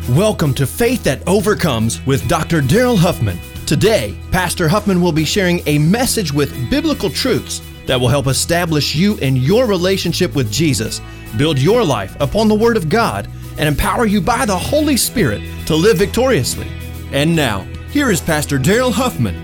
Welcome to Faith That Overcomes with Dr. Daryl Huffman. Today, Pastor Huffman will be sharing a message with biblical truths that will help establish you in your relationship with Jesus, build your life upon the Word of God, and empower you by the Holy Spirit to live victoriously. And now, here is Pastor Daryl Huffman.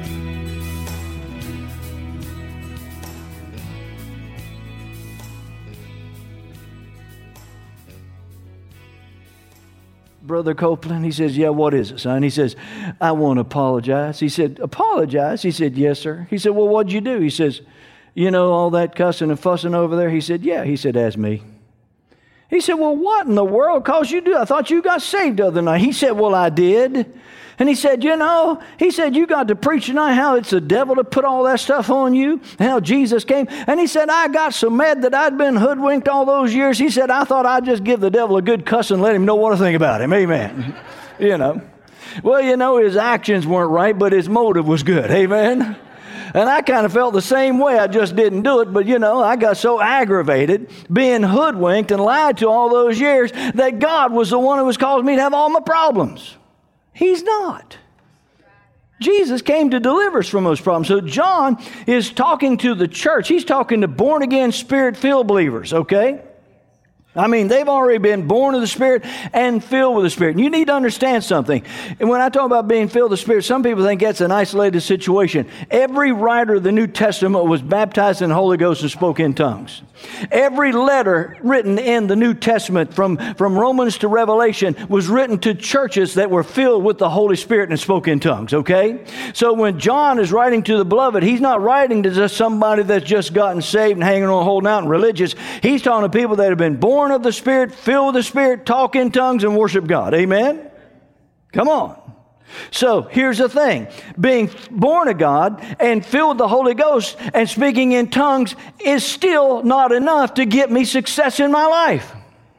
Brother Copeland, he says, yeah, what is it, son? He says, I want to apologize. He said, apologize? He said, yes, sir. He said, well, what'd you do? He says, you know, all that cussing and fussing over there? He said, yeah. He said, that's me. He said, well, what in the world caused you to do? I thought you got saved the other night. He said, well, I did. And he said, you know, he said, you got to preach tonight how it's the devil to put all that stuff on you, how Jesus came. And he said, I got so mad that I'd been hoodwinked all those years. He said, I thought I'd just give the devil a good cuss and let him know what to think about him. Amen. You know. Well, you know, his actions weren't right, but his motive was good. Amen. And I kind of felt the same way. I just didn't do it. But, you know, I got so aggravated being hoodwinked and lied to all those years that God was the one who was causing me to have all my problems. He's not. Jesus came to deliver us from those problems. So John is talking to the church. He's talking to born-again, Spirit-filled believers, okay? I mean, they've already been born of the Spirit and filled with the Spirit. And you need to understand something. And when I talk about being filled with the Spirit, some people think that's an isolated situation. Every writer of the New Testament was baptized in the Holy Ghost and spoke in tongues. Every letter written in the New Testament from Romans to Revelation was written to churches that were filled with the Holy Spirit and spoke in tongues, okay? So when John is writing to the beloved, he's not writing to just somebody that's just gotten saved and hanging on, holding out and religious. He's talking to people that have been born of the Spirit, filled with the Spirit, talk in tongues and worship God. Amen? Come on. So here's the thing. Being born of God and filled with the Holy Ghost and speaking in tongues is still not enough to get me success in my life.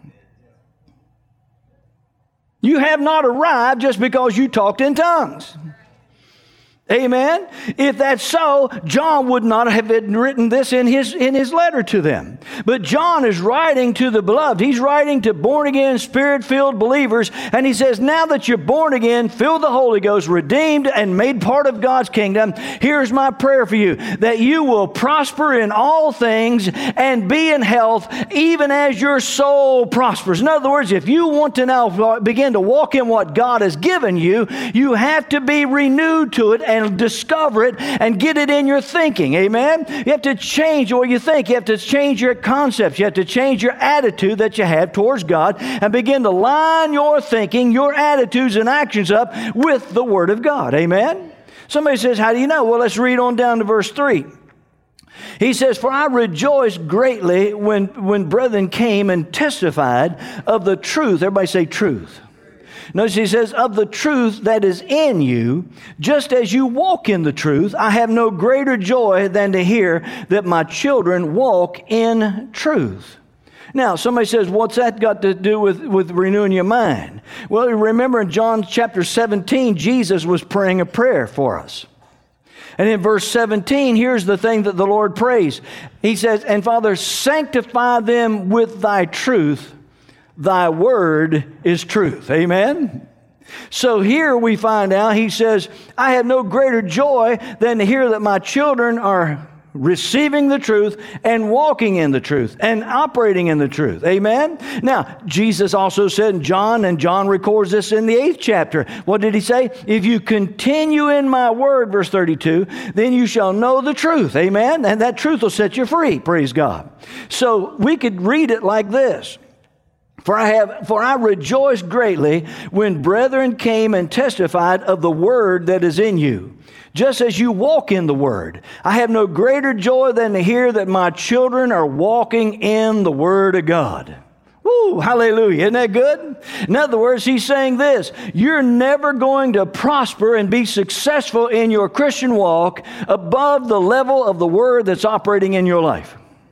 You have not arrived just because you talked in tongues. Amen? If that's so, John would not have written this in his letter to them. But John is writing to the beloved. He's writing to born-again, Spirit-filled believers. And he says, now that you're born again, filled with the Holy Ghost, redeemed and made part of God's kingdom, here's my prayer for you, that you will prosper in all things and be in health, even as your soul prospers. In other words, if you want to now begin to walk in what God has given you, you have to be renewed to it and discover it and get it in your thinking. Amen? You have to change what you think. You have to change your concepts. You have to change your attitude that you have towards God and begin to line your thinking, your attitudes and actions up with the Word of God. Amen? Somebody says, how do you know? Well, let's read on down to verse 3. He says, for I rejoiced greatly when brethren came and testified of the truth. Everybody say truth. Notice he says, of the truth that is in you, just as you walk in the truth, I have no greater joy than to hear that my children walk in truth. Now, somebody says, what's that got to do with renewing your mind? Well, remember in John chapter 17, Jesus was praying a prayer for us. And in verse 17, here's the thing that the Lord prays. He says, and Father, sanctify them with thy truth. Thy word is truth. Amen? So here we find out, he says, I have no greater joy than to hear that my children are receiving the truth and walking in the truth and operating in the truth. Amen? Now, Jesus also said in John, and John records this in the 8th chapter. What did he say? If you continue in my word, verse 32, then you shall know the truth. Amen? And that truth will set you free. Praise God. So we could read it like this. For I rejoiced greatly when brethren came and testified of the word that is in you, just as you walk in the word. I have no greater joy than to hear that my children are walking in the word of God. Woo, hallelujah. Isn't that good? In other words, he's saying this, you're never going to prosper and be successful in your Christian walk above the level of the word that's operating in your life.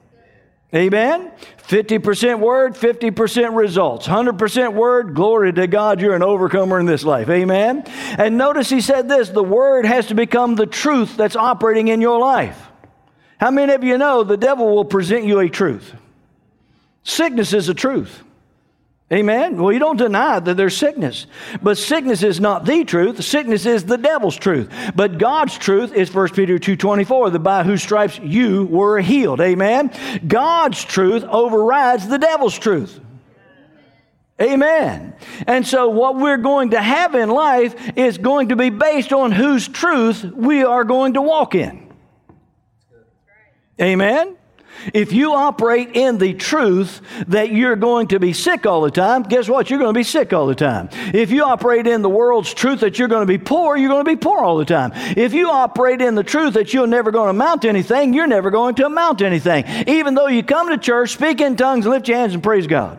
Amen? 50% word, 50% results. 100% word, glory to God, you're an overcomer in this life. Amen? And notice he said this, the word has to become the truth that's operating in your life. How many of you know the devil will present you a truth? Sickness is a truth. Amen? Well, you don't deny that there's sickness. But sickness is not the truth. Sickness is the devil's truth. But God's truth is 1 Peter 2:24, that by whose stripes you were healed. Amen? God's truth overrides the devil's truth. Amen. And so what we're going to have in life is going to be based on whose truth we are going to walk in. Amen? If you operate in the truth that you're going to be sick all the time, guess what? You're going to be sick all the time. If you operate in the world's truth that you're going to be poor, you're going to be poor all the time. If you operate in the truth that you're never going to amount to anything, you're never going to amount to anything. Even though you come to church, speak in tongues, lift your hands and praise God.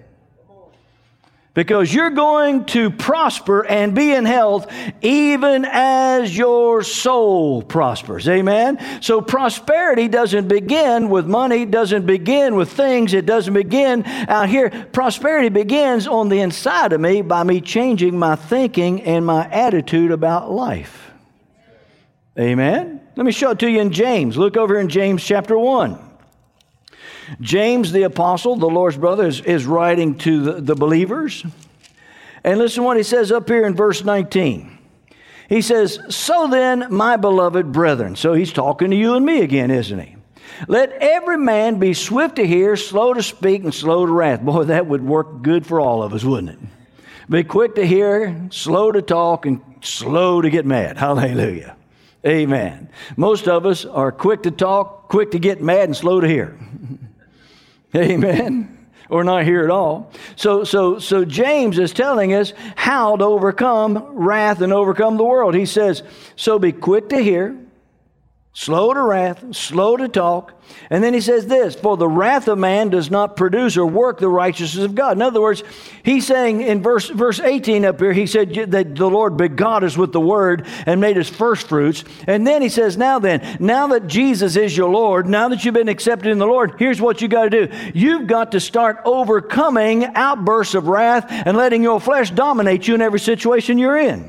Because you're going to prosper and be in health even as your soul prospers. Amen? So prosperity doesn't begin with money, doesn't begin with things, it doesn't begin out here. Prosperity begins on the inside of me by me changing my thinking and my attitude about life. Amen? Let me show it to you in James. Look over in James chapter 1. James the apostle, the Lord's brother, is writing to the believers. And listen what he says up here in verse 19. He says, "So then, my beloved brethren," so he's talking to you and me again, isn't he? "Let every man be swift to hear, slow to speak, and slow to wrath." Boy, that would work good for all of us, wouldn't it? Be quick to hear, slow to talk, and slow to get mad. Hallelujah. Amen. Most of us are quick to talk, quick to get mad, and slow to hear. Amen. Or not hear at all. So James is telling us how to overcome wrath and overcome the world. He says, so be quick to hear, slow to wrath, slow to talk. And then he says this, "For the wrath of man does not produce or work the righteousness of God." In other words, he's saying in verse 18 up here, he said that the Lord begot us with the word and made us first fruits. And then he says, now that Jesus is your Lord, now that you've been accepted in the Lord, here's what you got to do. You've got to start overcoming outbursts of wrath and letting your flesh dominate you in every situation you're in.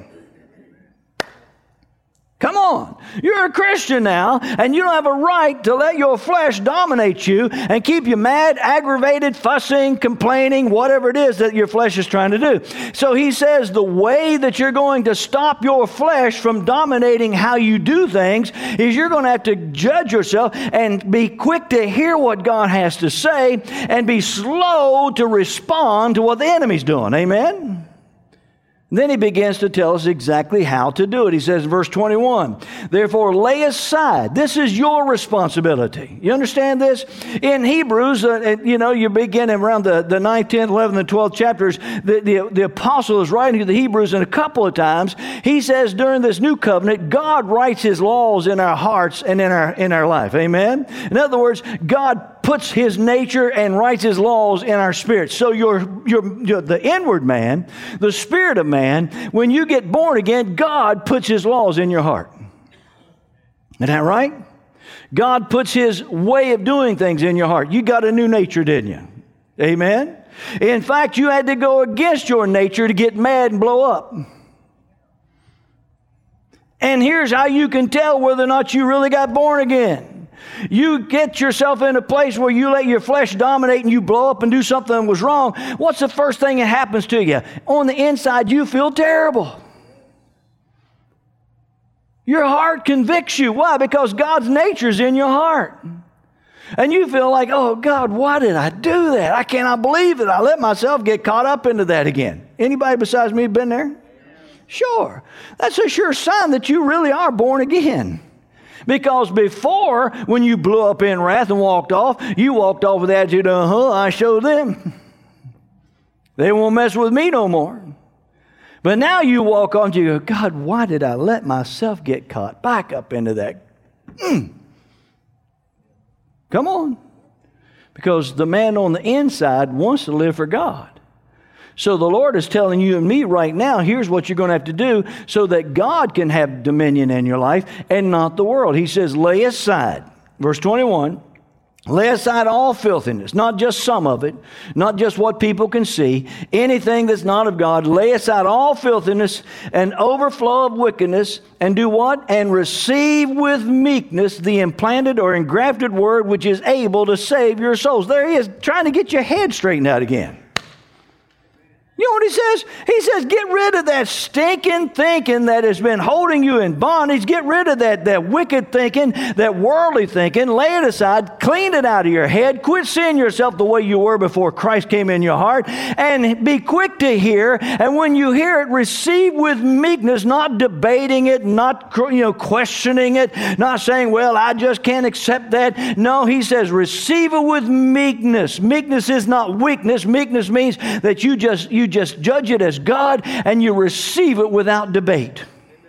Come on. You're a Christian now, and you don't have a right to let your flesh dominate you and keep you mad, aggravated, fussing, complaining, whatever it is that your flesh is trying to do. So he says the way that you're going to stop your flesh from dominating how you do things is you're going to have to judge yourself and be quick to hear what God has to say and be slow to respond to what the enemy's doing. Amen? Then he begins to tell us exactly how to do it. He says in verse 21, "Therefore lay aside." This is your responsibility. You understand this? In Hebrews, you begin around the 9th, 10th, 11th, and 12th chapters. The apostle is writing to the Hebrews, and a couple of times he says during this new covenant, God writes his laws in our hearts and in our life. Amen? In other words, God puts his nature and writes his laws in our spirit. So the inward man, the spirit of man, when you get born again, God puts his laws in your heart. Isn't that right? God puts his way of doing things in your heart. You got a new nature, didn't you? Amen? In fact, you had to go against your nature to get mad and blow up. And here's how you can tell whether or not you really got born again. You get yourself in a place where you let your flesh dominate and you blow up and do something that was wrong. What's the first thing that happens to you? On the inside, you feel terrible. Your heart convicts you. Why? Because God's nature is in your heart. And you feel like, oh, God, why did I do that? I cannot believe that I let myself get caught up into that again. Anybody besides me been there? Sure. That's a sure sign that you really are born again. Because before, when you blew up in wrath and walked off, you walked off with the attitude, I show them. They won't mess with me no more. But now you walk on to you go, God, why did I let myself get caught back up into that? Come on. Because the man on the inside wants to live for God. So the Lord is telling you and me right now, here's what you're going to have to do so that God can have dominion in your life and not the world. He says, lay aside. Verse 21, lay aside all filthiness, not just some of it, not just what people can see, anything that's not of God. Lay aside all filthiness and overflow of wickedness, and do what? And receive with meekness the implanted or engrafted word which is able to save your souls. There he is, trying to get your head straightened out again. You know what he says? He says, get rid of that stinking thinking that has been holding you in bondage. Get rid of that wicked thinking, that worldly thinking. Lay it aside. Clean it out of your head. Quit seeing yourself the way you were before Christ came in your heart. And be quick to hear. And when you hear it, receive with meekness, not debating it, not questioning it, not saying, well, I just can't accept that. No, he says, receive it with meekness. Meekness is not weakness. Meekness means that you just judge it as God and you receive it without debate.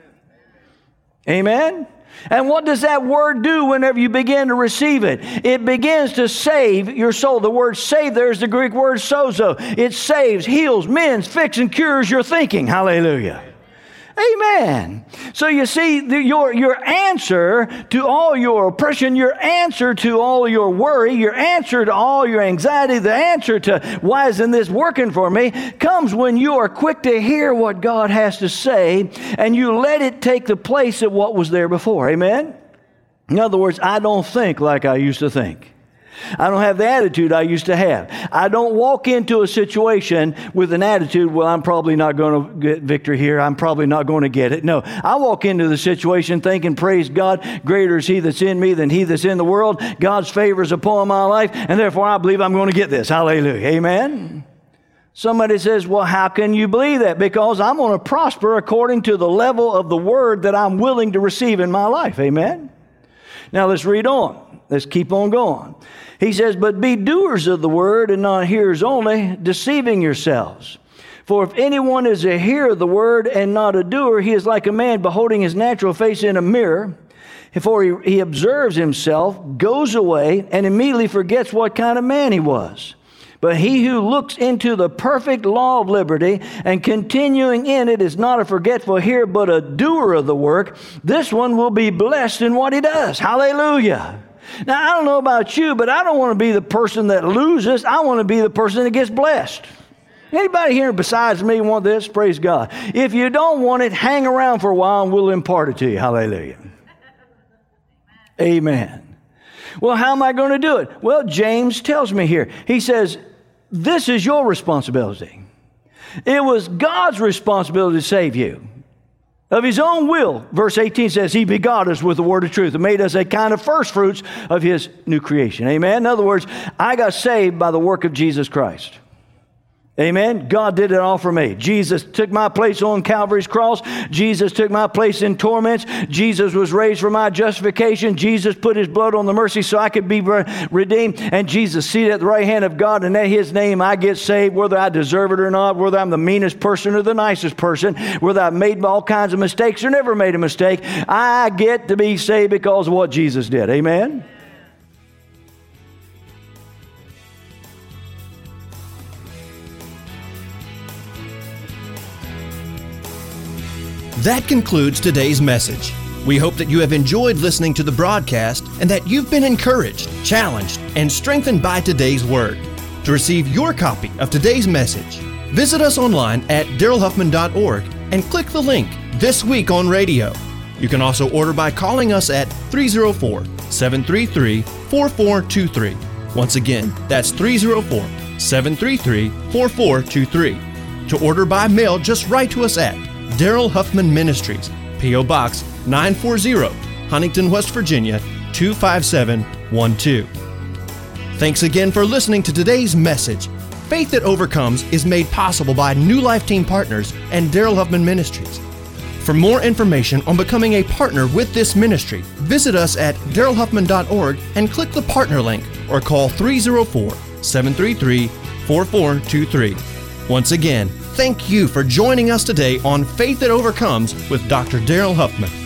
Amen? And what does that word do whenever you begin to receive it? It begins to save your soul. The word save there is the Greek word sozo. It saves, heals, mends, fixes, and cures your thinking. Hallelujah. Amen. So you see, your answer to all your oppression, your answer to all your worry, your answer to all your anxiety, the answer to why isn't this working for me, comes when you are quick to hear what God has to say and you let it take the place of what was there before. Amen? In other words, I don't think like I used to think. I don't have the attitude I used to have. I don't walk into a situation with an attitude, well, I'm probably not going to get victory here. I'm probably not going to get it. No, I walk into the situation thinking, praise God, greater is He that's in me than he that's in the world. God's favor is upon my life, and therefore I believe I'm going to get this. Hallelujah. Amen. Somebody says, well, how can you believe that? Because I'm going to prosper according to the level of the word that I'm willing to receive in my life. Amen. Now let's read on. Let's keep on going. He says, but be doers of the word and not hearers only, deceiving yourselves. For if anyone is a hearer of the word and not a doer, he is like a man beholding his natural face in a mirror. For he observes himself, goes away, and immediately forgets what kind of man he was. But he who looks into the perfect law of liberty and continuing in it is not a forgetful hearer, but a doer of the work, this one will be blessed in what he does. Hallelujah. Now, I don't know about you, but I don't want to be the person that loses. I want to be the person that gets blessed. Anybody here besides me want this? Praise God. If you don't want it, hang around for a while and we'll impart it to you. Hallelujah. Amen. Well, how am I going to do it? Well, James tells me here. He says, this is your responsibility. It was God's responsibility to save you. Of His own will, verse 18 says, He begot us with the word of truth and made us a kind of first fruits of His new creation. Amen? In other words, I got saved by the work of Jesus Christ. Amen? God did it all for me. Jesus took my place on Calvary's cross. Jesus took my place in torments. Jesus was raised for my justification. Jesus put His blood on the mercy so I could be redeemed. And Jesus seated at the right hand of God, and in His name I get saved, whether I deserve it or not, whether I'm the meanest person or the nicest person, whether I've made all kinds of mistakes or never made a mistake. I get to be saved because of what Jesus did. Amen? That concludes today's message. We hope that you have enjoyed listening to the broadcast and that you've been encouraged, challenged, and strengthened by today's word. To receive your copy of today's message, visit us online at darylhuffman.org and click the link This Week on Radio. You can also order by calling us at 304-733-4423. Once again, that's 304-733-4423. To order by mail, just write to us at Daryl Huffman Ministries, P.O. Box 940, Huntington, West Virginia 25712. Thanks again for listening to today's message. Faith That Overcomes is made possible by New Life Team Partners and Daryl Huffman Ministries. For more information on becoming a partner with this ministry, visit us at darylhuffman.org and click the partner link or call 304-733-4423. Once again, thank you for joining us today on Faith That Overcomes with Dr. Daryl Huffman.